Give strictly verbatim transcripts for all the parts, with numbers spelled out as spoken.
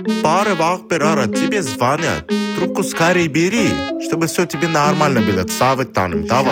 Пара вахберара, тебе звонят. Трубку скорее бери, чтобы все тебе нормально было. Савитаном, давай.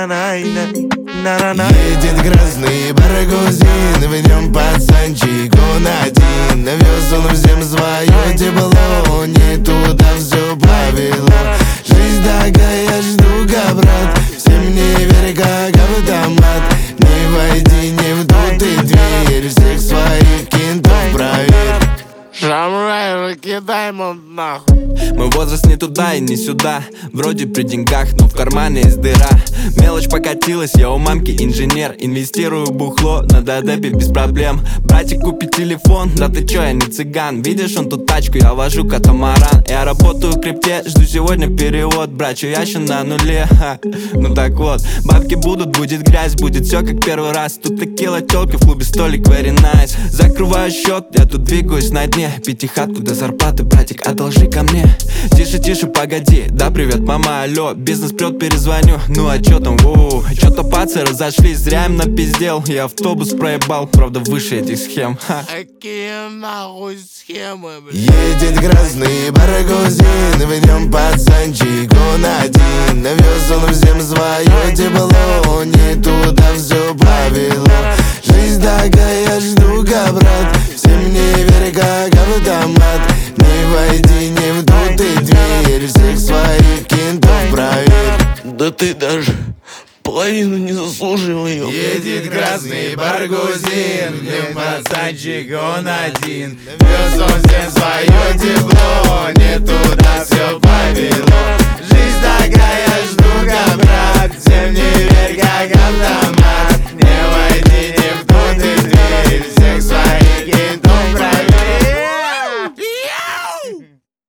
Едет грозный баргузин, в нем пацанчик, он один. Навез он всем свое тепло, не туда все повело. Жизнь такая штука, брат, всем не верь, как автомат. Не войди не в ту ты дверь, всех своих кентов проверь. Шамрай, кидай ему нахуй. Мой возраст не туда и не сюда. Вроде при деньгах, но в кармане есть дыра. Мелочь покатилась, я у мамки инженер. Инвестирую в бухло на дадепе без проблем. Братик, купи телефон, да ты чё, я не цыган. Видишь, он тут тачку, я вожу катамаран. Я работаю в крипте, жду сегодня перевод. Брат, чё, я ещё на нуле, ха. Ну так вот, бабки будут, будет грязь, будет все как первый раз. Тут текила, тёлки в клубе, столик, very nice. Закрываю счет, я тут двигаюсь на дне. Пятихатку до зарплаты, братик, одолжи ко мне. Тише, тише, погоди, да привет, мама, алло. Бизнес прет, перезвоню, ну а чё там, воу. Чё-то пацы разошлись, зря им напиздел. Я автобус проебал, правда выше этих схем, ха. Какие нахуй схемы, блядь. Едет грозный баргузин, в нем пацанчик, он один. Навез он всем свое тепло, не туда все повело. Жизнь такая штука, брат, всем не верь, как автомат. Не войди не в ту ты дверь, всех своих кентов проверь. Да ты даже половину не заслужил ее. Едет красный баргузин, в нем пацанчик, он один. Вез он всем свое тепло, не туда все повело. Жизнь такая штука, брат, всем не верь, как автомат.